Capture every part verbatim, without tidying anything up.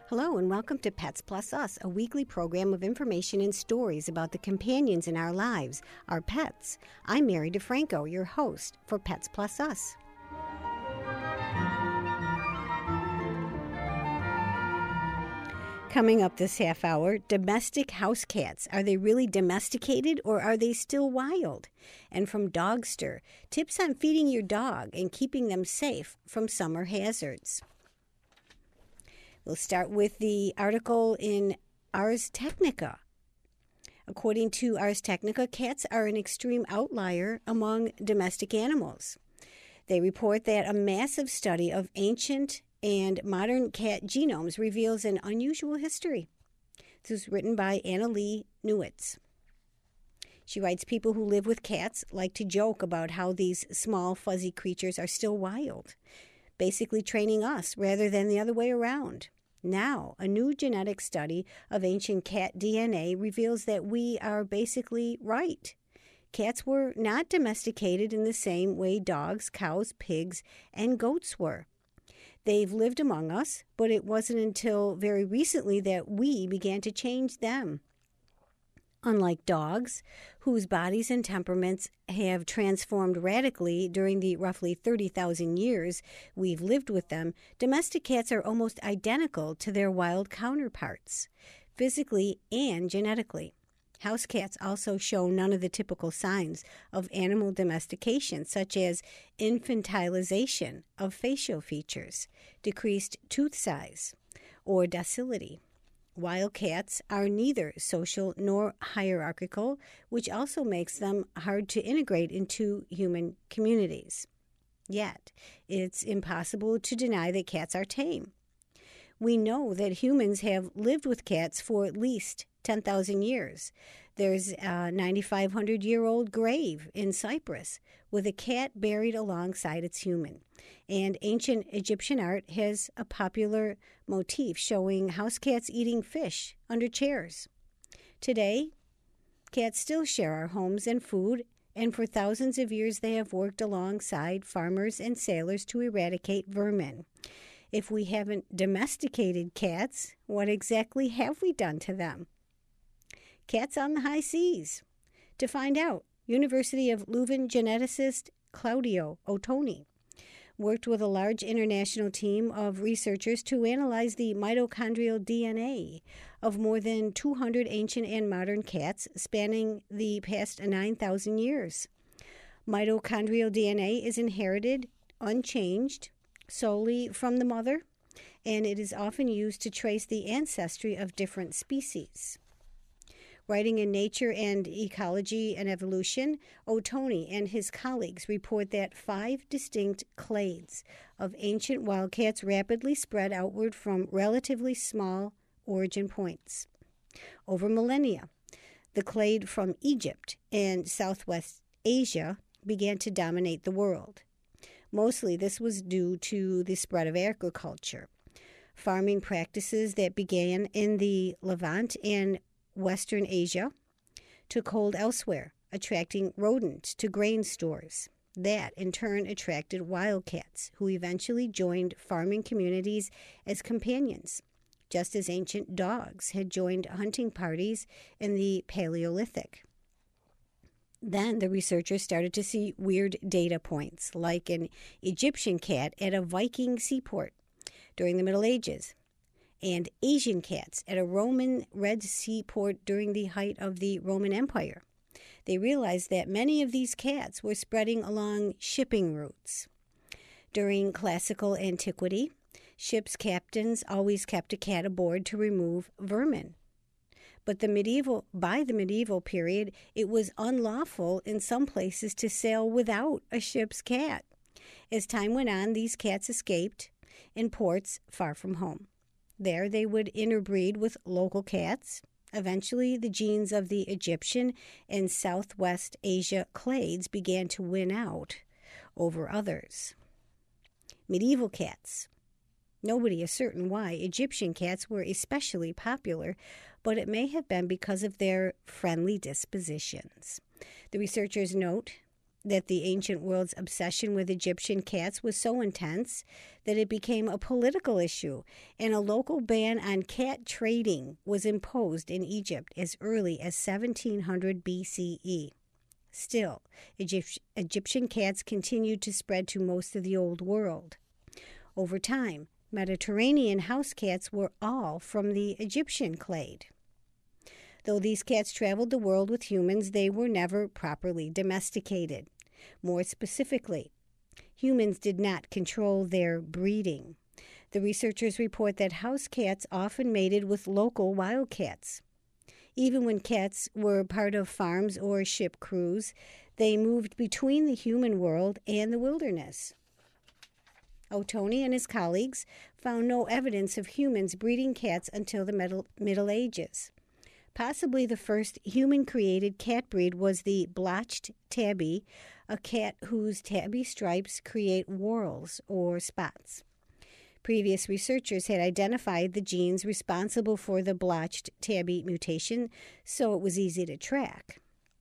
Hello and welcome to Pets Plus Us, a weekly program of information and stories about the companions in our lives, our pets. I'm Mary DeFranco, your host for Pets Plus Us. Coming up this half hour, domestic house cats. Are they really domesticated or are they still wild? And from Dogster, tips on feeding your dog and keeping them safe from summer hazards. We'll start with the article in Ars Technica. According to Ars Technica, cats are an extreme outlier among domestic animals. They report that a massive study of ancient and modern cat genomes reveals an unusual history. This was written by Anna Lee Newitz. She writes, people who live with cats like to joke about how these small, fuzzy creatures are still wild, basically training us rather than the other way around. Now, a new genetic study of ancient cat D N A reveals that we are basically right. Cats were not domesticated in the same way dogs, cows, pigs, and goats were. They've lived among us, but it wasn't until very recently that we began to change them. Unlike dogs, whose bodies and temperaments have transformed radically during the roughly thirty thousand years we've lived with them, domestic cats are almost identical to their wild counterparts, physically and genetically. House cats also show none of the typical signs of animal domestication, such as infantilization of facial features, decreased tooth size, or docility. Wild cats are neither social nor hierarchical, which also makes them hard to integrate into human communities. Yet, it's impossible to deny that cats are tame. We know that humans have lived with cats for at least ten thousand years. There's a nine thousand five hundred year old grave in Cyprus with a cat buried alongside its human. And ancient Egyptian art has a popular motif showing house cats eating fish under chairs. Today, cats still share our homes and food, and for thousands of years they have worked alongside farmers and sailors to eradicate vermin. If we haven't domesticated cats, what exactly have we done to them? Cats on the high seas. To find out, University of Leuven geneticist Claudio Ottoni worked with a large international team of researchers to analyze the mitochondrial D N A of more than two hundred ancient and modern cats spanning the past nine thousand years. Mitochondrial D N A is inherited unchanged solely from the mother, and it is often used to trace the ancestry of different species. Writing in Nature and Ecology and Evolution, Ottoni and his colleagues report that five distinct clades of ancient wildcats rapidly spread outward from relatively small origin points. Over millennia, the clade from Egypt and Southwest Asia began to dominate the world. Mostly this was due to the spread of agriculture. Farming practices that began in the Levant and Western Asia took hold elsewhere, attracting rodents to grain stores. That, in turn, attracted wildcats, who eventually joined farming communities as companions, just as ancient dogs had joined hunting parties in the Paleolithic. Then the researchers started to see weird data points, like an Egyptian cat at a Viking seaport during the Middle Ages, and Asian cats at a Roman Red Sea port during the height of the Roman Empire. They realized that many of these cats were spreading along shipping routes. During classical antiquity, ships' captains always kept a cat aboard to remove vermin. But the medieval, by the medieval period, it was unlawful in some places to sail without a ship's cat. As time went on, these cats escaped in ports far from home. There they would interbreed with local cats. Eventually, the genes of the Egyptian and Southwest Asia clades began to win out over others. Medieval cats. Nobody is certain why Egyptian cats were especially popular, but it may have been because of their friendly dispositions. The researchers note that the ancient world's obsession with Egyptian cats was so intense that it became a political issue, and a local ban on cat trading was imposed in Egypt as early as seventeen hundred B C E. Still, Egypt- Egyptian cats continued to spread to most of the Old World. Over time, Mediterranean house cats were all from the Egyptian clade. Though these cats traveled the world with humans, they were never properly domesticated. More specifically, humans did not control their breeding. The researchers report that house cats often mated with local wild cats. Even when cats were part of farms or ship crews, they moved between the human world and the wilderness. Ottoni and his colleagues found no evidence of humans breeding cats until the Middle, Middle Ages. Possibly the first human-created cat breed was the blotched tabby, a cat whose tabby stripes create whorls or spots. Previous researchers had identified the genes responsible for the blotched tabby mutation, so it was easy to track.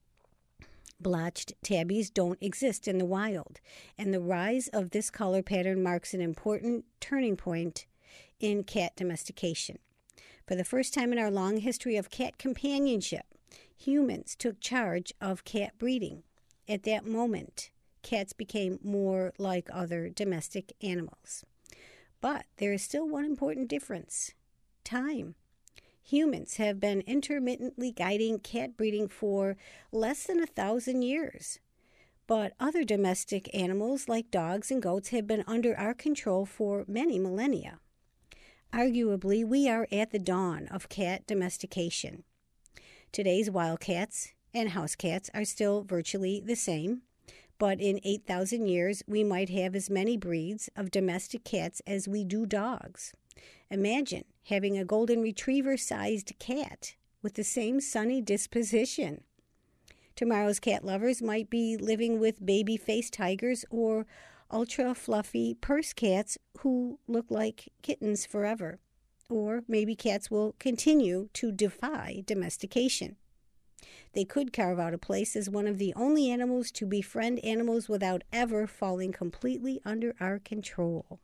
Blotched tabbies don't exist in the wild, and the rise of this color pattern marks an important turning point in cat domestication. For the first time in our long history of cat companionship, humans took charge of cat breeding. At that moment, cats became more like other domestic animals. But there is still one important difference: time. Humans have been intermittently guiding cat breeding for less than a thousand years. But other domestic animals like dogs and goats have been under our control for many millennia. Arguably, we are at the dawn of cat domestication. Today's wild cats and house cats are still virtually the same, but in eight thousand years, we might have as many breeds of domestic cats as we do dogs. Imagine having a golden retriever-sized cat with the same sunny disposition. Tomorrow's cat lovers might be living with baby-faced tigers or ultra-fluffy purse cats who look like kittens forever. Or maybe cats will continue to defy domestication. They could carve out a place as one of the only animals to befriend animals without ever falling completely under our control.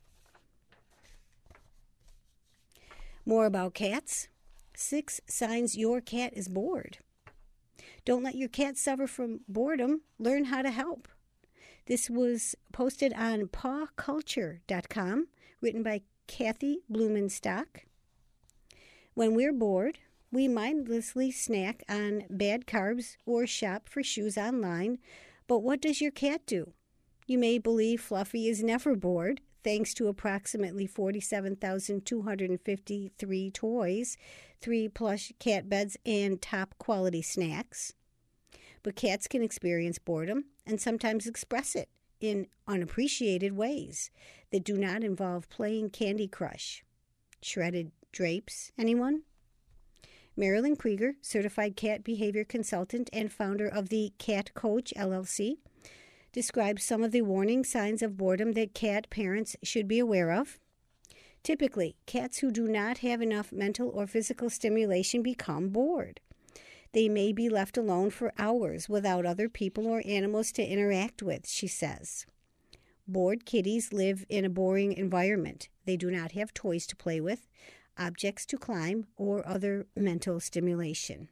More about cats. Six signs your cat is bored. Don't let your cat suffer from boredom. Learn how to help. This was posted on paw culture dot com, written by Kathy Blumenstock. When we're bored, we mindlessly snack on bad carbs or shop for shoes online. But what does your cat do? You may believe Fluffy is never bored, thanks to approximately forty-seven thousand two hundred fifty-three toys, three plush cat beds, and top-quality snacks. But cats can experience boredom and sometimes express it in unappreciated ways that do not involve playing Candy Crush. Shredded drapes, anyone? Marilyn Krieger, certified cat behavior consultant and founder of the Cat Coach, L L C, describes some of the warning signs of boredom that cat parents should be aware of. Typically, cats who do not have enough mental or physical stimulation become bored. They may be left alone for hours without other people or animals to interact with, she says. Bored kitties live in a boring environment. They do not have toys to play with, objects to climb, or other mental stimulation.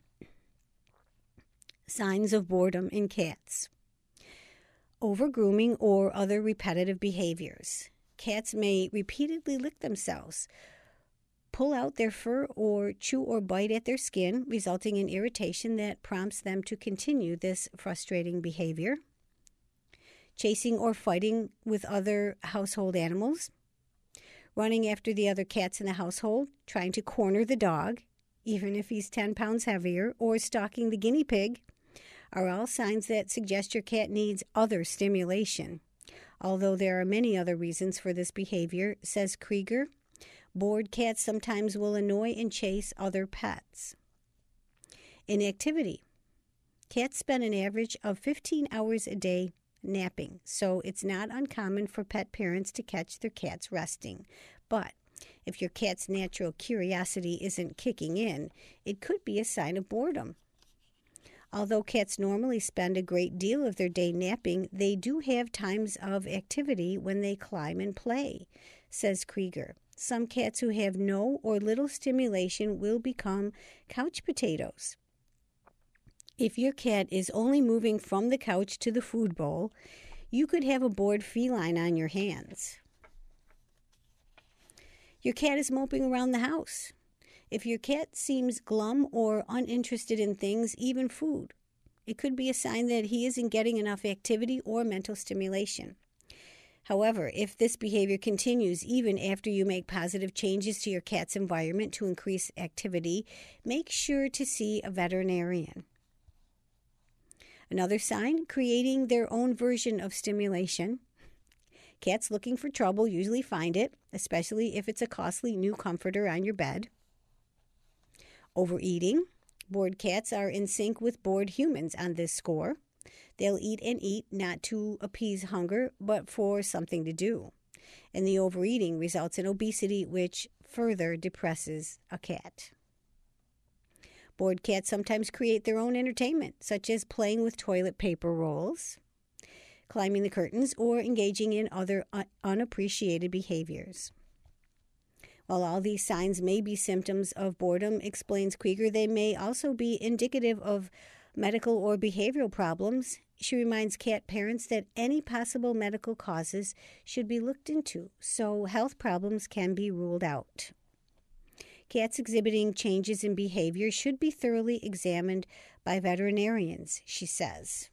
Signs of boredom in cats. Over-grooming or other repetitive behaviors. Cats may repeatedly lick themselves, pull out their fur, or chew or bite at their skin, resulting in irritation that prompts them to continue this frustrating behavior. Chasing or fighting with other household animals. Running after the other cats in the household, trying to corner the dog, even if he's ten pounds heavier, or stalking the guinea pig, are all signs that suggest your cat needs other stimulation. Although there are many other reasons for this behavior, says Krieger, bored cats sometimes will annoy and chase other pets. Inactivity. Cats spend an average of fifteen hours a day napping, so it's not uncommon for pet parents to catch their cats resting. But if your cat's natural curiosity isn't kicking in, it could be a sign of boredom. Although cats normally spend a great deal of their day napping, they do have times of activity when they climb and play, says Krieger. Some cats who have no or little stimulation will become couch potatoes. If your cat is only moving from the couch to the food bowl, you could have a bored feline on your hands. Your cat is moping around the house. If your cat seems glum or uninterested in things, even food, it could be a sign that he isn't getting enough activity or mental stimulation. However, if this behavior continues even after you make positive changes to your cat's environment to increase activity, make sure to see a veterinarian. Another sign, creating their own version of stimulation. Cats looking for trouble usually find it, especially if it's a costly new comforter on your bed. Overeating. Bored cats are in sync with bored humans on this score. They'll eat and eat not to appease hunger, but for something to do. And the overeating results in obesity, which further depresses a cat. Bored cats sometimes create their own entertainment, such as playing with toilet paper rolls, climbing the curtains, or engaging in other un- unappreciated behaviors. While all these signs may be symptoms of boredom, explains Krieger, they may also be indicative of medical or behavioral problems. She reminds cat parents that any possible medical causes should be looked into, so health problems can be ruled out. Cats exhibiting changes in behavior should be thoroughly examined by veterinarians, she says.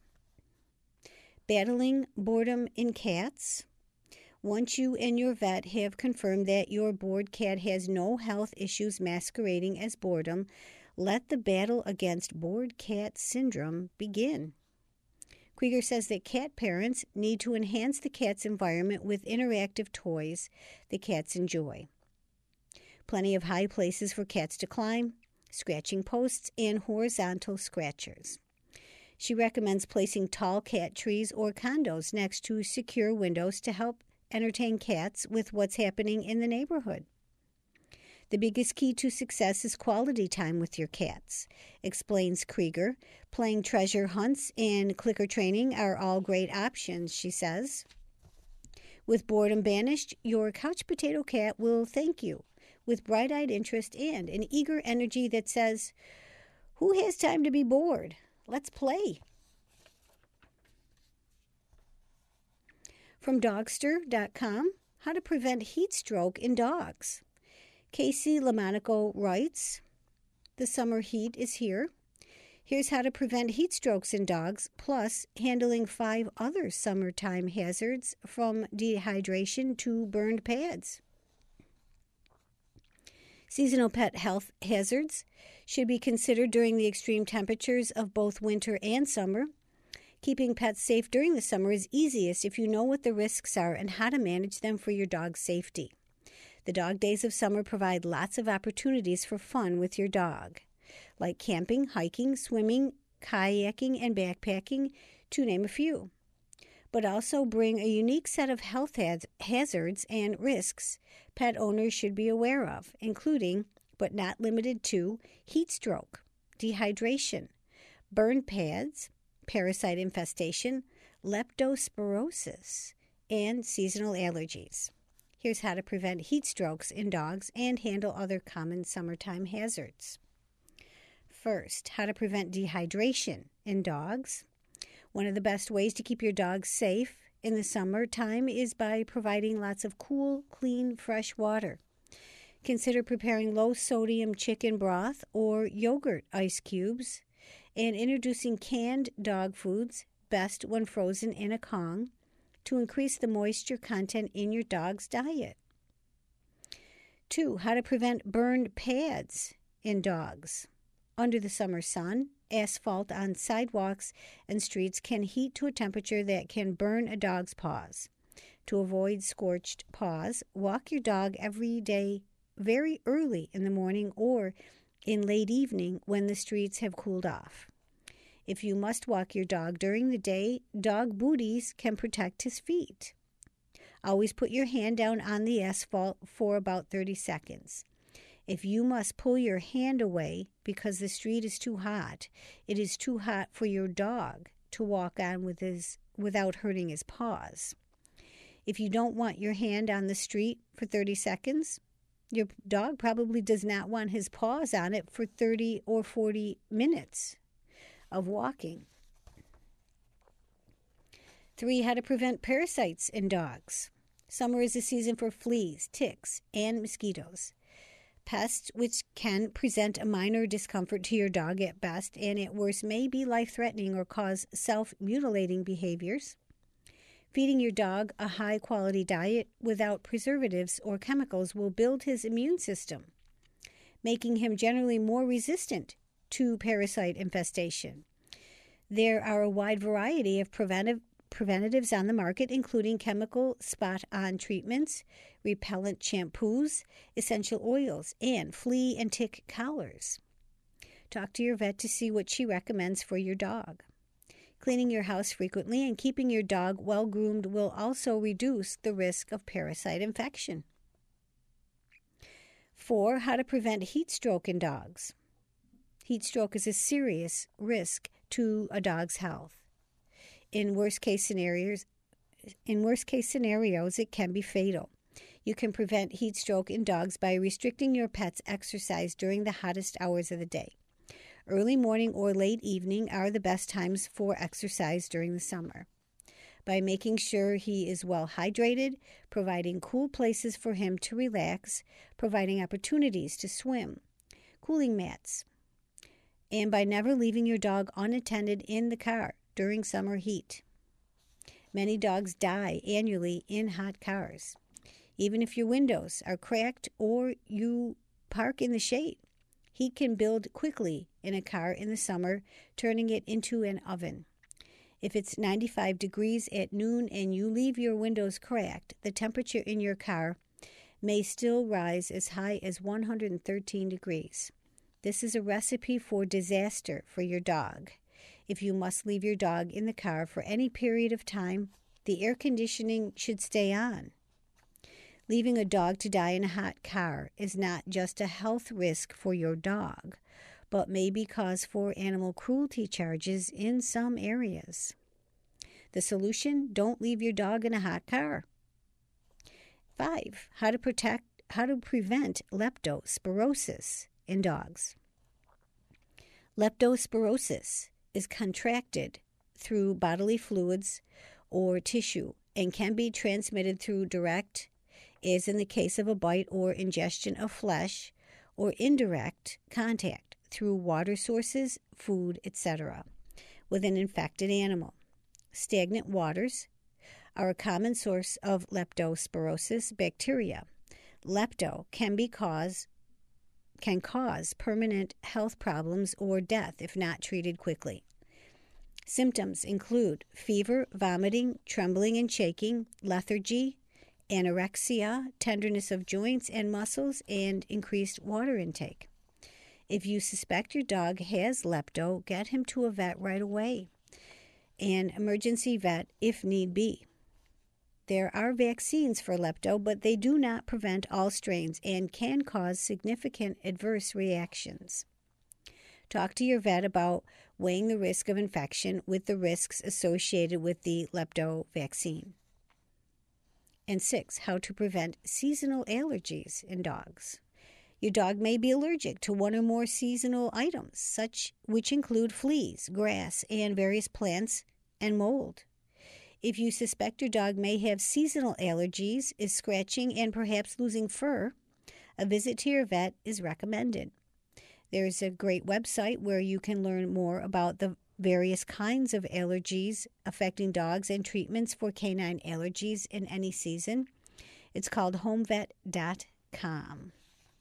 Battling boredom in cats. Once you and your vet have confirmed that your bored cat has no health issues masquerading as boredom, let the battle against bored cat syndrome begin. Krieger says that cat parents need to enhance the cat's environment with interactive toys the cats enjoy. Plenty of high places for cats to climb, scratching posts, and horizontal scratchers. She recommends placing tall cat trees or condos next to secure windows to help entertain cats with what's happening in the neighborhood. The biggest key to success is quality time with your cats, explains Krieger. Playing treasure hunts and clicker training are all great options, she says. With boredom banished, your couch potato cat will thank you with bright-eyed interest and an eager energy that says, "Who has time to be bored? Let's play." From Dogster dot com, how to prevent heat stroke in dogs. Casey Lamonaco writes, "The summer heat is here. Here's how to prevent heat strokes in dogs, plus handling five other summertime hazards from dehydration to burned pads." Seasonal pet health hazards should be considered during the extreme temperatures of both winter and summer. Keeping pets safe during the summer is easiest if you know what the risks are and how to manage them for your dog's safety. The dog days of summer provide lots of opportunities for fun with your dog, like camping, hiking, swimming, kayaking, and backpacking, to name a few. But also bring a unique set of health haz- hazards and risks pet owners should be aware of, including, but not limited to, heat stroke, dehydration, burned pads, parasite infestation, leptospirosis, and seasonal allergies. Here's how to prevent heat strokes in dogs and handle other common summertime hazards. First, how to prevent dehydration in dogs. One of the best ways to keep your dog safe in the summertime is by providing lots of cool, clean, fresh water. Consider preparing low-sodium chicken broth or yogurt ice cubes and introducing canned dog foods, best when frozen in a Kong, to increase the moisture content in your dog's diet. Two, how to prevent burned pads in dogs. Under the summer sun, asphalt on sidewalks and streets can heat to a temperature that can burn a dog's paws. To avoid scorched paws, walk your dog every day very early in the morning or in late evening when the streets have cooled off. If you must walk your dog during the day, dog booties can protect his feet. Always put your hand down on the asphalt for about thirty seconds. If you must pull your hand away because the street is too hot, it is too hot for your dog to walk on with his without hurting his paws. If you don't want your hand on the street for thirty seconds, your dog probably does not want his paws on it for thirty or forty minutes of walking. Three, how to prevent parasites in dogs. Summer is a season for fleas, ticks, and mosquitoes. Pests which can present a minor discomfort to your dog at best and at worst may be life-threatening or cause self-mutilating behaviors. Feeding your dog a high-quality diet without preservatives or chemicals will build his immune system, making him generally more resistant to parasite infestation. There are a wide variety of preventive preventatives on the market, including chemical spot-on treatments, repellent shampoos, essential oils, and flea and tick collars. Talk to your vet to see what she recommends for your dog. Cleaning your house frequently and keeping your dog well-groomed will also reduce the risk of parasite infection. Four, how to prevent heat stroke in dogs. Heat stroke is a serious risk to a dog's health. In worst-case scenarios, in worst-case scenarios, it can be fatal. You can prevent heat stroke in dogs by restricting your pet's exercise during the hottest hours of the day. Early morning or late evening are the best times for exercise during the summer. By making sure he is well hydrated, providing cool places for him to relax, providing opportunities to swim, cooling mats, and by never leaving your dog unattended in the car during summer heat. Many dogs die annually in hot cars. Even if your windows are cracked or you park in the shade, heat can build quickly in a car in the summer, turning it into an oven. If it's ninety-five degrees at noon and you leave your windows cracked, the temperature in your car may still rise as high as one hundred thirteen degrees. This is a recipe for disaster for your dog. If you must leave your dog in the car for any period of time, the air conditioning should stay on. Leaving a dog to die in a hot car is not just a health risk for your dog, but may be cause for animal cruelty charges in some areas. The solution: don't leave your dog in a hot car. Five, how to protect, how to prevent leptospirosis in dogs. Leptospirosis is contracted through bodily fluids or tissue and can be transmitted through direct, as in the case of a bite or ingestion of flesh, or indirect contact through water sources, food, et cetera, with an infected animal. Stagnant waters are a common source of leptospirosis bacteria. Lepto can be cause can cause permanent health problems or death if not treated quickly. Symptoms include fever, vomiting, trembling and shaking, lethargy, anorexia, tenderness of joints and muscles, and increased water intake. If you suspect your dog has lepto, get him to a vet right away, an emergency vet if need be. There are vaccines for lepto, but they do not prevent all strains and can cause significant adverse reactions. Talk to your vet about weighing the risk of infection with the risks associated with the lepto vaccine. And six, how to prevent seasonal allergies in dogs. Your dog may be allergic to one or more seasonal items, such which include fleas, grass, and various plants and mold. If you suspect your dog may have seasonal allergies, is scratching, and perhaps losing fur, a visit to your vet is recommended. There's a great website where you can learn more about the various kinds of allergies affecting dogs and treatments for canine allergies in any season. It's called home vet dot com.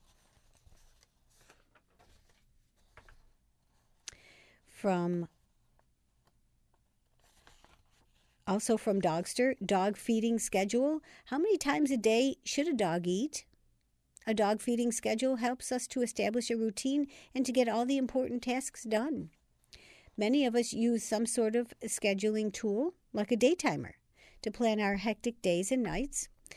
From Also from Dogster, dog feeding schedule. How many times a day should a dog eat? A dog feeding schedule helps us to establish a routine and to get all the important tasks done. Many of us use some sort of scheduling tool, like a day timer, to plan our hectic days and nights.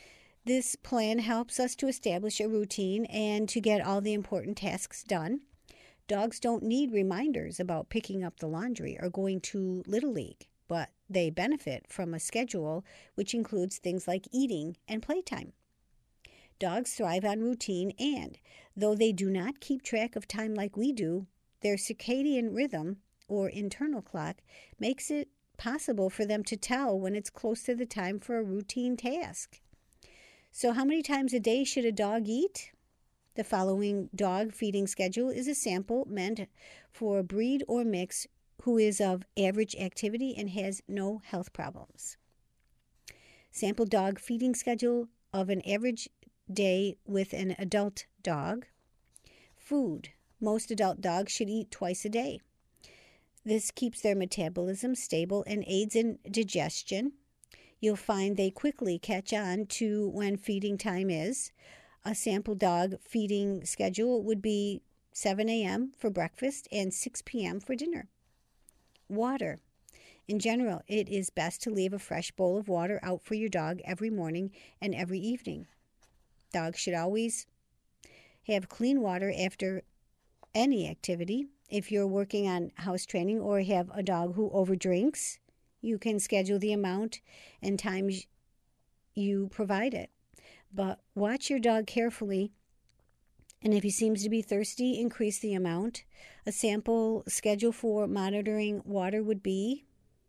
This plan helps us to establish a routine and to get all the important tasks done. Dogs don't need reminders about picking up the laundry or going to Little League, but they benefit from a schedule which includes things like eating and playtime. Dogs thrive on routine, and though they do not keep track of time like we do, their circadian rhythm, or internal clock, makes it possible for them to tell when it's close to the time for a routine task. So how many times a day should a dog eat? The following dog feeding schedule is a sample meant for a breed or mix who is of average activity and has no health problems. Sample dog feeding schedule of an average day with an adult dog. Food. Most adult dogs should eat twice a day. This keeps their metabolism stable and aids in digestion. You'll find they quickly catch on to when feeding time is. A sample dog feeding schedule would be seven a.m. for breakfast and six p.m. for dinner. Water. In general, it is best to leave a fresh bowl of water out for your dog every morning and every evening. Dogs should always have clean water after any activity. If you're working on house training or have a dog who overdrinks, you can schedule the amount and times you provide it. But watch your dog carefully, and if he seems to be thirsty, increase the amount. A sample schedule for monitoring water would be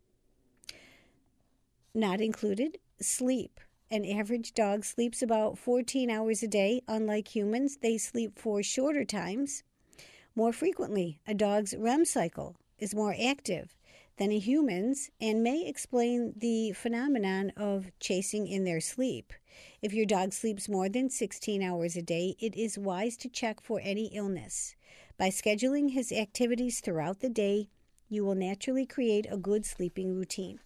not included. Sleep. An average dog sleeps about fourteen hours a day. Unlike humans, they sleep for shorter times. More frequently, a dog's R E M cycle is more active than a human's and may explain the phenomenon of chasing in their sleep. If your dog sleeps more than sixteen hours a day, it is wise to check for any illness. By scheduling his activities throughout the day, you will naturally create a good sleeping routine.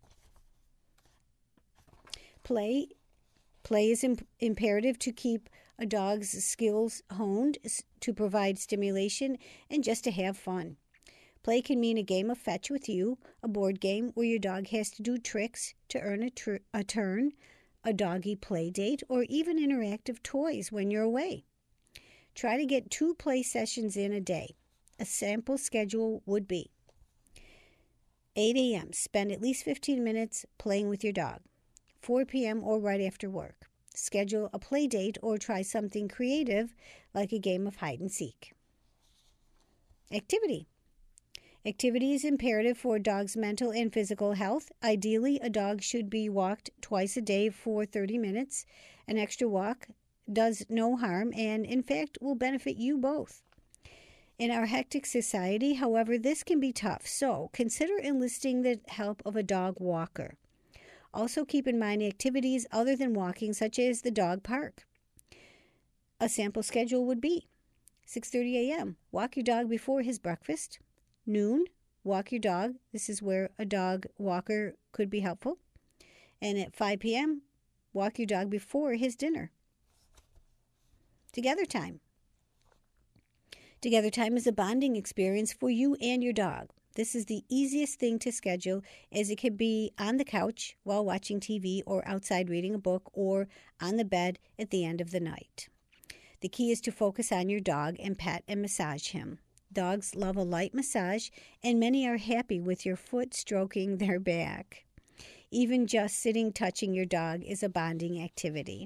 Play. Play is imp- imperative to keep a dog's skills honed, to provide stimulation, and just to have fun. Play can mean a game of fetch with you, a board game where your dog has to do tricks to earn a, tr- a turn, a doggy play date, or even interactive toys when you're away. Try to get two play sessions in a day. A sample schedule would be eight a.m. Spend at least fifteen minutes playing with your dog. four p.m. or right after work. Schedule a play date or try something creative like a game of hide and seek. Activity. Activity is imperative for a dog's mental and physical health. Ideally, a dog should be walked twice a day for thirty minutes. An extra walk does no harm and, in fact, will benefit you both. In our hectic society, however, this can be tough, so consider enlisting the help of a dog walker. Also keep in mind activities other than walking, such as the dog park. A sample schedule would be six thirty a.m. Walk your dog before his breakfast. Noon, walk your dog. This is where a dog walker could be helpful. And at five p.m., walk your dog before his dinner. Together time. Together time is a bonding experience for you and your dog. This is the easiest thing to schedule, as it can be on the couch while watching T V or outside reading a book or on the bed at the end of the night. The key is to focus on your dog and pet and massage him. Dogs love a light massage, and many are happy with your foot stroking their back. Even just sitting touching your dog is a bonding activity.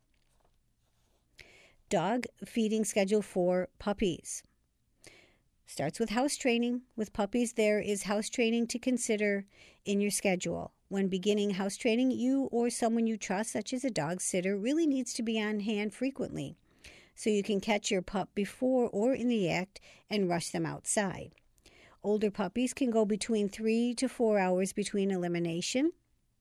Dog feeding schedule for puppies. Starts with house training. With puppies, there is house training to consider in your schedule. When beginning house training, you or someone you trust, such as a dog sitter, really needs to be on hand frequently, so you can catch your pup before or in the act and rush them outside. Older puppies can go between three to four hours between elimination.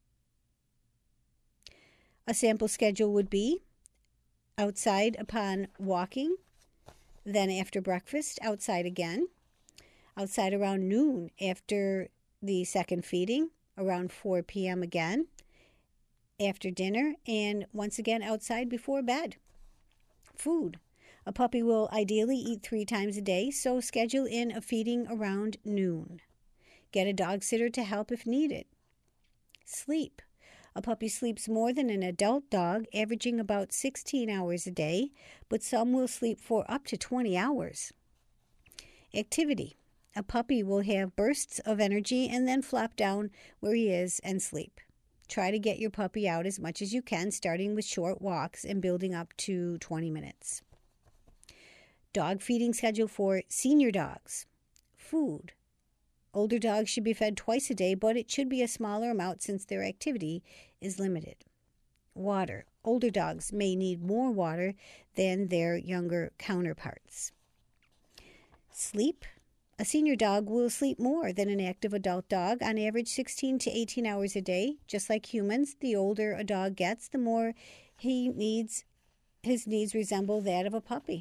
A sample schedule would be outside upon walking, then after breakfast, outside again, outside around noon after the second feeding, around four p.m. again, after dinner, and once again outside before bed. Food. A puppy will ideally eat three times a day, so schedule in a feeding around noon. Get a dog sitter to help if needed. Sleep. A puppy sleeps more than an adult dog, averaging about sixteen hours a day, but some will sleep for up to twenty hours. Activity. A puppy will have bursts of energy and then flop down where he is and sleep. Try to get your puppy out as much as you can, starting with short walks and building up to twenty minutes. Dog feeding schedule for senior dogs. Food. Older dogs should be fed twice a day, but it should be a smaller amount since their activity is limited. Water. Older dogs may need more water than their younger counterparts. Sleep. A senior dog will sleep more than an active adult dog, on average sixteen to eighteen hours a day. Just like humans, the older a dog gets, the more he needs, his needs resemble that of a puppy.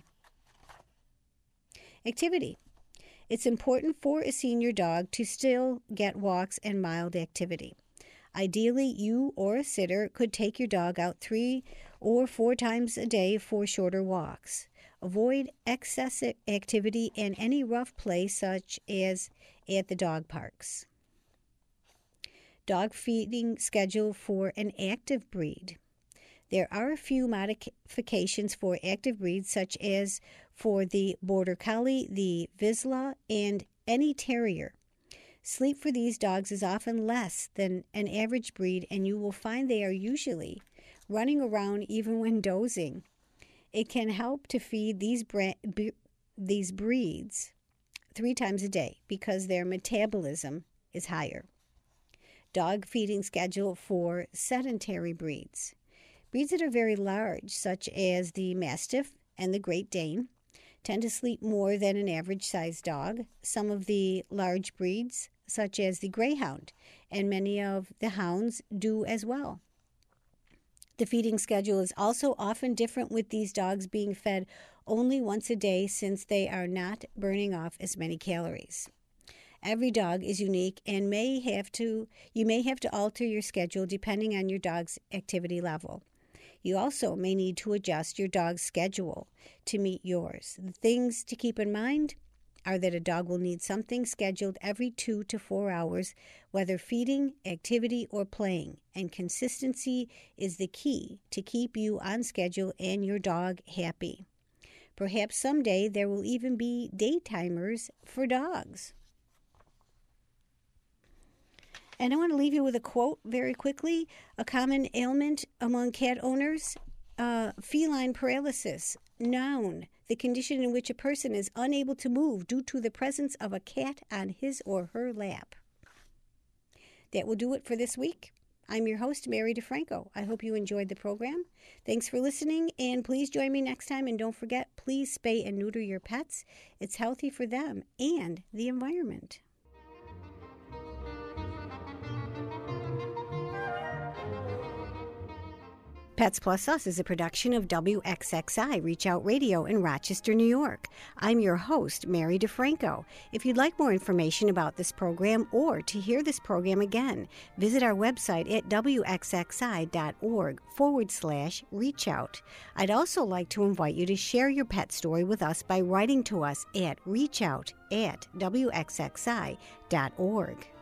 Activity. It's important for a senior dog to still get walks and mild activity. Ideally, you or a sitter could take your dog out three or four times a day for shorter walks. Avoid excessive activity and any rough play, such as at the dog parks. Dog feeding schedule for an active breed. There are a few modifications for active breeds, such as for the Border Collie, the Vizsla, and any terrier. Sleep for these dogs is often less than an average breed, and you will find they are usually running around even when dozing. It can help to feed these bre- b- these breeds three times a day because their metabolism is higher. Dog feeding schedule for sedentary breeds. Breeds that are very large, such as the Mastiff and the Great Dane, tend to sleep more than an average-sized dog. Some of the large breeds, such as the Greyhound, and many of the hounds do as well. The feeding schedule is also often different, with these dogs being fed only once a day since they are not burning off as many calories. Every dog is unique and may have to you may have to alter your schedule depending on your dog's activity level. You also may need to adjust your dog's schedule to meet yours. The things to keep in mind are that a dog will need something scheduled every two to four hours, whether feeding, activity, or playing, and consistency is the key to keep you on schedule and your dog happy. Perhaps someday there will even be daytimers for dogs. And I want to leave you with a quote very quickly. A common ailment among cat owners, uh, feline paralysis. Noun, the condition in which a person is unable to move due to the presence of a cat on his or her lap. That will do it for this week. I'm your host, Mary DeFranco. I hope you enjoyed the program. Thanks for listening, and please join me next time. And don't forget, please spay and neuter your pets. It's healthy for them and the environment. Pets Plus Us is a production of W X X I Reach Out Radio in Rochester, New York. I'm your host, Mary DeFranco. If you'd like more information about this program or to hear this program again, visit our website at wxxi.org forward slash reach out. I'd also like to invite you to share your pet story with us by writing to us at reachout at wxxi.org.